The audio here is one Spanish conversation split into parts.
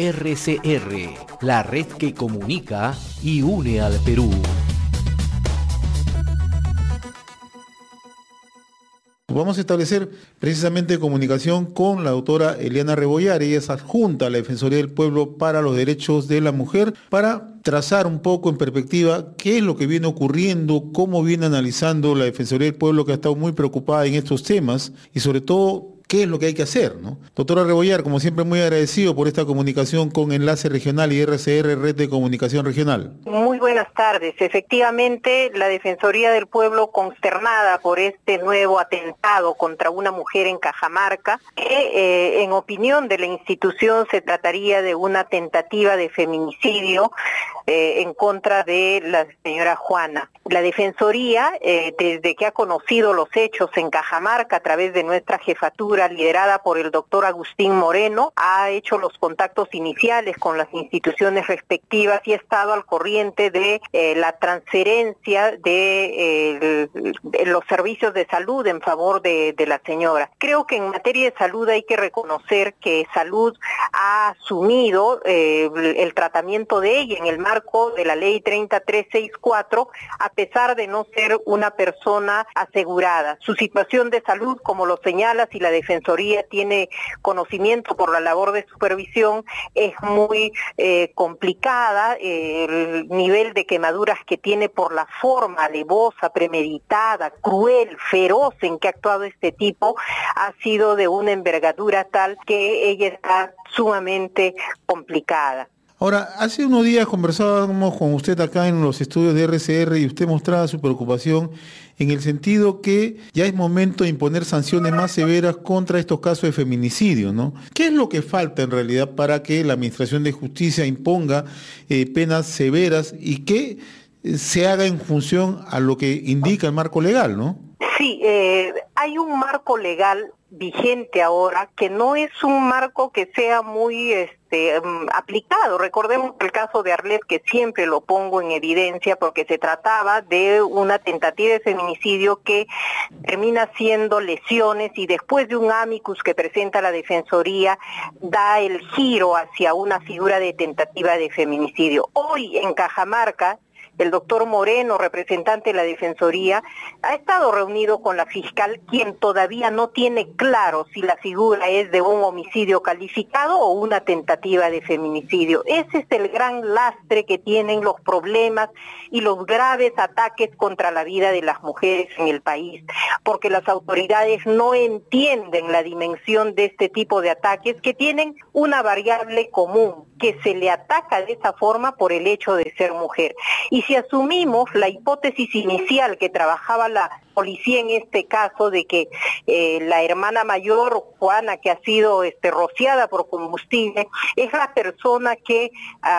RCR, la red que comunica y une al Perú. Vamos a establecer precisamente comunicación con la doctora Eliana Rebollar. Ella es adjunta a la Defensoría del Pueblo para los Derechos de la Mujer, para trazar un poco en perspectiva qué es lo que viene ocurriendo, cómo viene analizando la Defensoría del Pueblo, que ha estado muy preocupada en estos temas, y sobre todo qué es lo que hay que hacer, ¿no? Doctora Rebollar, como siempre, muy agradecido por esta comunicación con Enlace Regional y RCR, Red de Comunicación Regional. Muy buenas tardes. Efectivamente, la Defensoría del Pueblo, consternada por este nuevo atentado contra una mujer en Cajamarca, que en opinión de la institución se trataría de una tentativa de feminicidio en contra de la señora Juana. La Defensoría, desde que ha conocido los hechos en Cajamarca a través de nuestra jefatura, liderada por el doctor Agustín Moreno, ha hecho los contactos iniciales con las instituciones respectivas y ha estado al corriente de la transferencia de los servicios de salud en favor de la señora. Creo que en materia de salud hay que reconocer que Salud ha asumido el tratamiento de ella en el marco de la ley 30364, a pesar de no ser una persona asegurada. Su situación de salud, como lo señala, si la Defensoría tiene conocimiento por la labor de supervisión, es muy complicada. El nivel de quemaduras que tiene por la forma alevosa, premeditada, cruel, feroz en que ha actuado este tipo, ha sido de una envergadura tal que ella está sumamente complicada. Ahora, hace unos días conversábamos con usted acá en los estudios de RCR y usted mostraba su preocupación en el sentido que ya es momento de imponer sanciones más severas contra estos casos de feminicidio, ¿no? ¿Qué es lo que falta en realidad para que la Administración de Justicia imponga penas severas y que se haga en función a lo que indica el marco legal, ¿no? Sí, hay un marco legal vigente ahora que no es un marco que sea muy aplicado. Recordemos el caso de Arlet, que siempre lo pongo en evidencia porque se trataba de una tentativa de feminicidio que termina siendo lesiones y después de un amicus que presenta la Defensoría da el giro hacia una figura de tentativa de feminicidio. Hoy en Cajamarca, el doctor Moreno, representante de la Defensoría, ha estado reunido con la fiscal, quien todavía no tiene claro si la figura es de un homicidio calificado o una tentativa de feminicidio. Ese es el gran lastre que tienen los problemas y los graves ataques contra la vida de las mujeres en el país, porque las autoridades no entienden la dimensión de este tipo de ataques que tienen una variable común, que se le ataca de esa forma por el hecho de ser mujer. Y si asumimos la hipótesis inicial que trabajaba la policía en este caso de que la hermana mayor, Juana, que ha sido rociada por combustible, es la persona que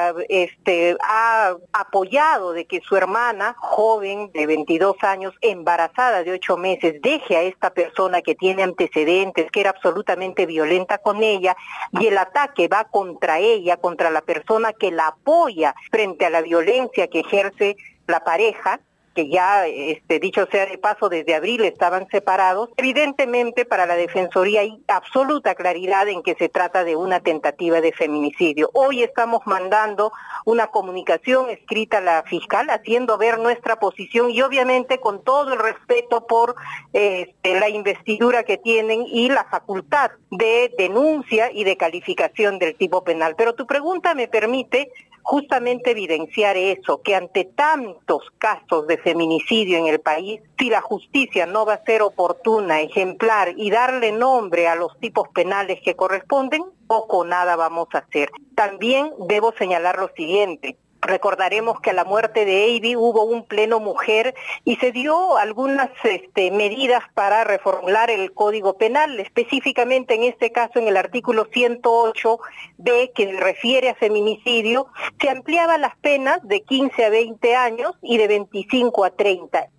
ha apoyado de que su hermana, joven de 22 años, embarazada de 8 meses, deje a esta persona que tiene antecedentes, que era absolutamente violenta con ella, y el ataque va contra ella, contra la persona que la apoya frente a la violencia que ejerce la pareja, que ya, dicho sea de paso, desde abril estaban separados. Evidentemente, para la Defensoría hay absoluta claridad en que se trata de una tentativa de feminicidio. Hoy estamos mandando una comunicación escrita a la fiscal, haciendo ver nuestra posición y obviamente con todo el respeto por la investidura que tienen y la facultad de denuncia y de calificación del tipo penal. Pero tu pregunta me permite justamente evidenciar eso, que ante tantos casos de feminicidio en el país, si la justicia no va a ser oportuna, ejemplar y darle nombre a los tipos penales que corresponden, poco o nada vamos a hacer. También debo señalar lo siguiente. Recordaremos que a la muerte de Eivy hubo un pleno mujer y se dio algunas medidas para reformular el Código Penal, específicamente en este caso en el artículo 108b, que refiere a feminicidio, se ampliaban las penas de 15 a 20 años y de 25 a 30.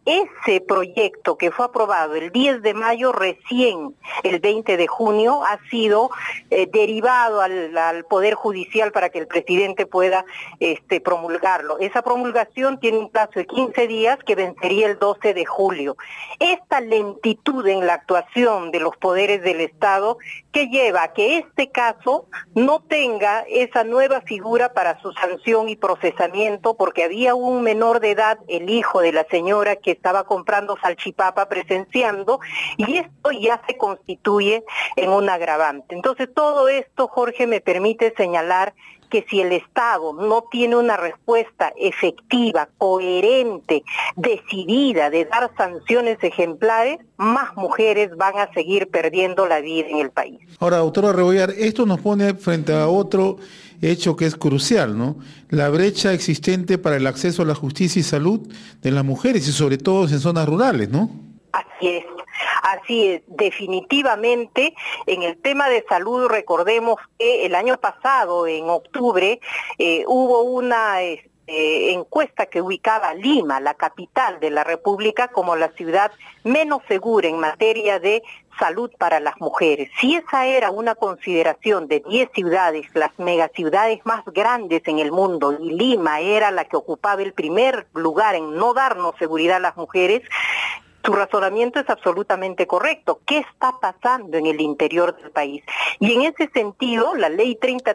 ese proyecto que fue aprobado el 10 de mayo, recién el 20 de junio ha sido derivado al Poder Judicial para que el presidente pueda promulgarlo. Esa promulgación tiene un plazo de 15 días que vencería el 12 de julio. Esta lentitud en la actuación de los poderes del Estado que lleva a que este caso no tenga esa nueva figura para su sanción y procesamiento, porque había un menor de edad, el hijo de la señora, que estaba comprando salchipapa presenciando, y esto ya se constituye en un agravante. Entonces todo esto, Jorge, me permite señalar que si el Estado no tiene una respuesta efectiva, coherente, decidida de dar sanciones ejemplares, más mujeres van a seguir perdiendo la vida en el país. Ahora, doctora Rebollar, esto nos pone frente a otro hecho que es crucial, ¿no? La brecha existente para el acceso a la justicia y salud de las mujeres, y sobre todo en zonas rurales, ¿no? Así es, definitivamente en el tema de salud recordemos que el año pasado, en octubre, hubo una encuesta que ubicaba a Lima, la capital de la República, como la ciudad menos segura en materia de salud para las mujeres. Si esa era una consideración de 10 ciudades, las megaciudades más grandes en el mundo, y Lima era la que ocupaba el primer lugar en no darnos seguridad a las mujeres, su razonamiento es absolutamente correcto. ¿Qué está pasando en el interior del país? Y en ese sentido, la ley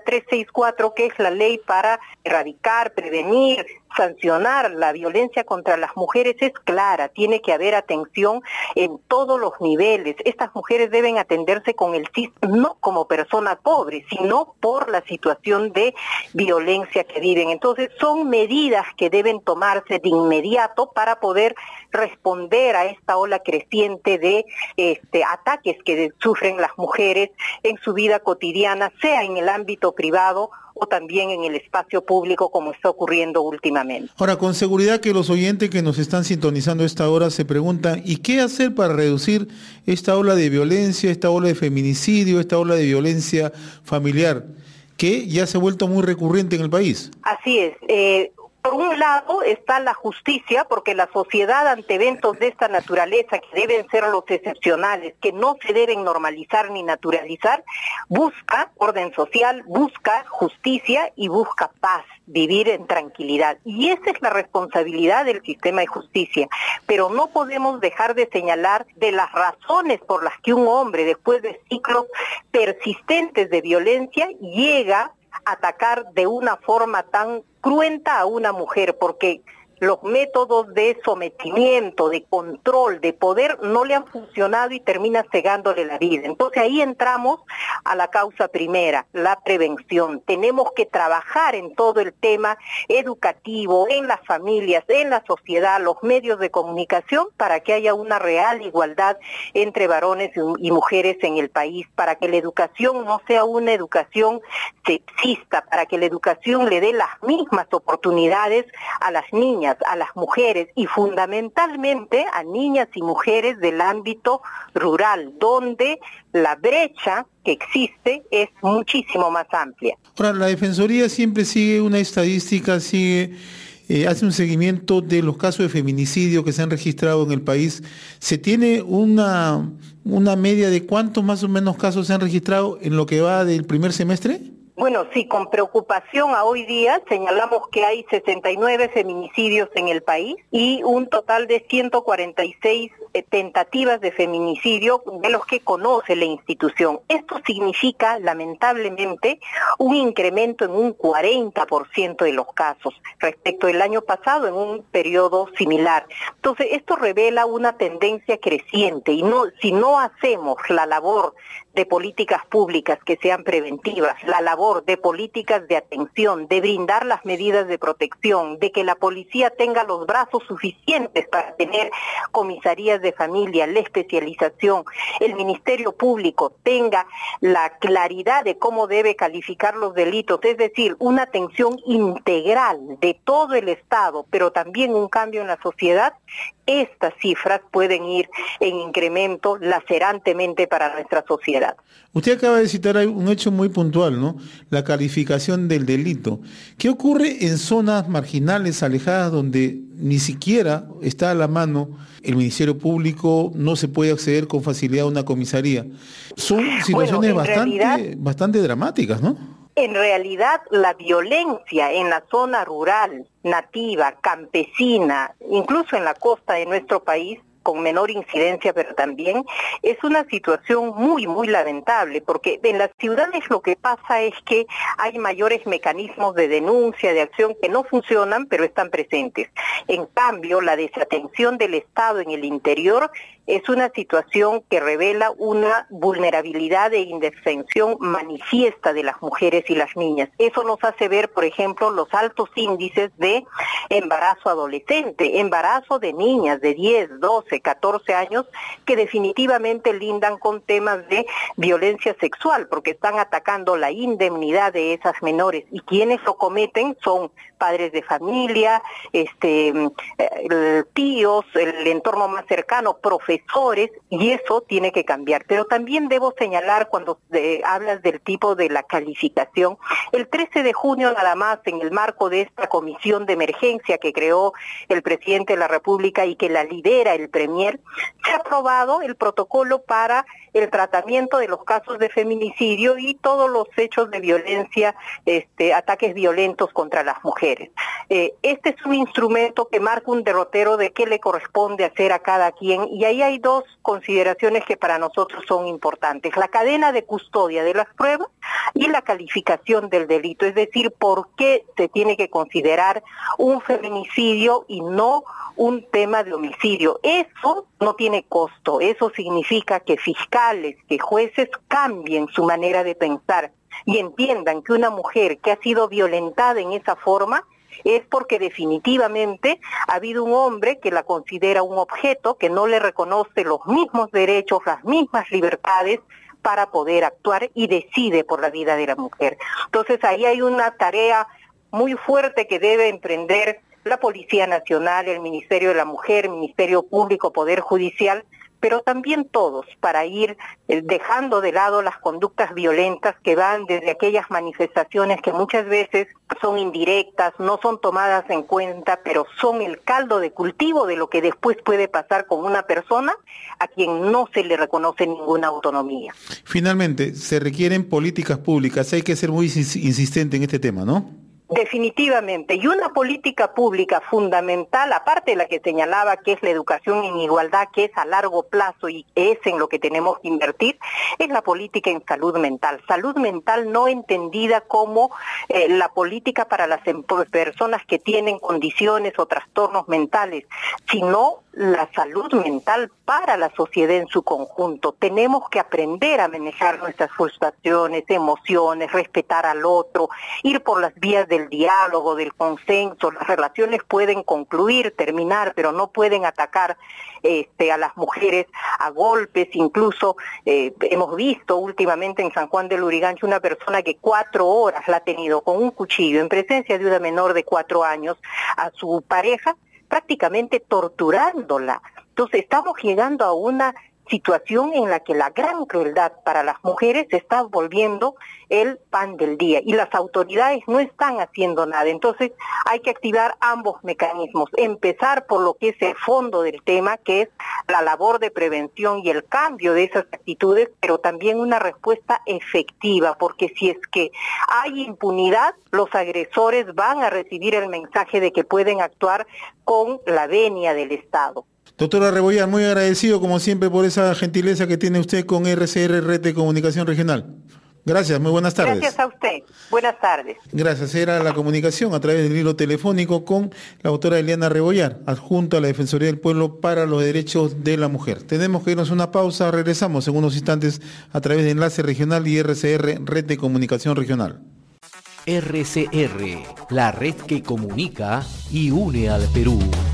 3364, que es la ley para erradicar, prevenir, sancionar la violencia contra las mujeres, es clara. Tiene que haber atención en todos los niveles. Estas mujeres deben atenderse con el CIS, no como personas pobres, sino por la situación de violencia que viven. Entonces, son medidas que deben tomarse de inmediato para poder responder a esta ola creciente de ataques que sufren las mujeres en su vida cotidiana, sea en el ámbito privado o también en el espacio público, como está ocurriendo últimamente. Ahora, con seguridad que los oyentes que nos están sintonizando a esta hora se preguntan, ¿y qué hacer para reducir esta ola de violencia, esta ola de feminicidio, esta ola de violencia familiar, que ya se ha vuelto muy recurrente en el país? Así es. Por un lado está la justicia, porque la sociedad ante eventos de esta naturaleza, que deben ser los excepcionales, que no se deben normalizar ni naturalizar, busca orden social, busca justicia y busca paz, vivir en tranquilidad. Y esa es la responsabilidad del sistema de justicia. Pero no podemos dejar de señalar de las razones por las que un hombre, después de ciclos persistentes de violencia, llega a atacar de una forma tan cruenta a una mujer, porque los métodos de sometimiento, de control, de poder no le han funcionado y termina cegándole la vida. Entonces ahí entramos a la causa primera, la prevención. Tenemos que trabajar en todo el tema educativo, en las familias, en la sociedad, los medios de comunicación, para que haya una real igualdad entre varones y mujeres en el país, para que la educación no sea una educación sexista, para que la educación le dé las mismas oportunidades a las niñas, a las mujeres y fundamentalmente a niñas y mujeres del ámbito rural, donde la brecha que existe es muchísimo más amplia. Ahora, la Defensoría siempre sigue una estadística, hace un seguimiento de los casos de feminicidio que se han registrado en el país. ¿Se tiene una media de cuántos más o menos casos se han registrado en lo que va del primer semestre? Bueno, sí, con preocupación a hoy día señalamos que hay 69 feminicidios en el país y un total de 146 tentativas de feminicidio de los que conoce la institución. Esto significa, lamentablemente, un incremento en un 40% de los casos respecto del año pasado en un periodo similar. Entonces, esto revela una tendencia creciente y si no hacemos la labor de políticas públicas que sean preventivas, la labor de políticas de atención, de brindar las medidas de protección, de que la policía tenga los brazos suficientes para tener comisarías de familia, la especialización, el Ministerio Público tenga la claridad de cómo debe calificar los delitos, es decir, una atención integral de todo el Estado, pero también un cambio en la sociedad, estas cifras pueden ir en incremento lacerantemente para nuestra sociedad. Usted acaba de citar un hecho muy puntual, ¿no? La calificación del delito. ¿Qué ocurre en zonas marginales, alejadas, donde ni siquiera está a la mano el Ministerio Público, no se puede acceder con facilidad a una comisaría? Son situaciones bastante dramáticas, ¿no? En realidad, la violencia en la zona rural, nativa, campesina, incluso en la costa de nuestro país, con menor incidencia, pero también es una situación muy, muy lamentable, porque en las ciudades lo que pasa es que hay mayores mecanismos de denuncia, de acción que no funcionan, pero están presentes. En cambio, la desatención del Estado en el interior es una situación que revela una vulnerabilidad e indefensión manifiesta de las mujeres y las niñas. Eso nos hace ver, por ejemplo, los altos índices de embarazo adolescente, embarazo de niñas de 10, 12, 14 años, que definitivamente lindan con temas de violencia sexual, porque están atacando la indemnidad de esas menores, y quienes lo cometen son padres de familia, tíos, el entorno más cercano, profesores, y eso tiene que cambiar. Pero también debo señalar, cuando hablas del tipo de la calificación, el 13 de junio nada más, en el marco de esta comisión de emergencia que creó el presidente de la República y que la lidera el Premier, se ha aprobado el protocolo para el tratamiento de los casos de feminicidio y todos los hechos de violencia, ataques violentos contra las mujeres. Este es un instrumento que marca un derrotero de qué le corresponde hacer a cada quien, y ahí hay dos consideraciones que para nosotros son importantes: la cadena de custodia de las pruebas y la calificación del delito, es decir, por qué se tiene que considerar un feminicidio y no un tema de homicidio. Eso no tiene costo, eso significa que fiscales, que jueces cambien su manera de pensar y entiendan que una mujer que ha sido violentada en esa forma es porque definitivamente ha habido un hombre que la considera un objeto, que no le reconoce los mismos derechos, las mismas libertades para poder actuar, y decide por la vida de la mujer. Entonces ahí hay una tarea muy fuerte que debe emprender la Policía Nacional, el Ministerio de la Mujer, Ministerio Público, Poder Judicial, pero también todos, para ir dejando de lado las conductas violentas que van desde aquellas manifestaciones que muchas veces son indirectas, no son tomadas en cuenta, pero son el caldo de cultivo de lo que después puede pasar con una persona a quien no se le reconoce ninguna autonomía. Finalmente, se requieren políticas públicas, hay que ser muy insistente en este tema, ¿no? Definitivamente, y una política pública fundamental, aparte de la que señalaba, que es la educación en igualdad, que es a largo plazo y es en lo que tenemos que invertir, es la política en salud mental. Salud mental no entendida como la política para las personas que tienen condiciones o trastornos mentales, sino la salud mental para la sociedad en su conjunto. Tenemos que aprender a manejar nuestras frustraciones, emociones, respetar al otro, ir por las vías del diálogo, del consenso. Las relaciones pueden concluir, terminar, pero no pueden atacar a las mujeres a golpes. Incluso hemos visto últimamente en San Juan del Lurigancho una persona que 4 horas la ha tenido con un cuchillo en presencia de una menor de 4 años a su pareja, prácticamente torturándola. Entonces estamos llegando a una situación en la que la gran crueldad para las mujeres se está volviendo el pan del día y las autoridades no están haciendo nada. Entonces hay que activar ambos mecanismos, empezar por lo que es el fondo del tema, que es la labor de prevención y el cambio de esas actitudes, pero también una respuesta efectiva, porque si es que hay impunidad, los agresores van a recibir el mensaje de que pueden actuar con la venia del Estado. Doctora Rebollar, muy agradecido como siempre por esa gentileza que tiene usted con RCR, Red de Comunicación Regional. Gracias, muy buenas tardes. Gracias a usted, buenas tardes. Gracias, era la comunicación a través del hilo telefónico con la doctora Eliana Rebollar, adjunta a la Defensoría del Pueblo para los Derechos de la Mujer. Tenemos que irnos a una pausa, regresamos en unos instantes a través de Enlace Regional y RCR, Red de Comunicación Regional. RCR, la red que comunica y une al Perú.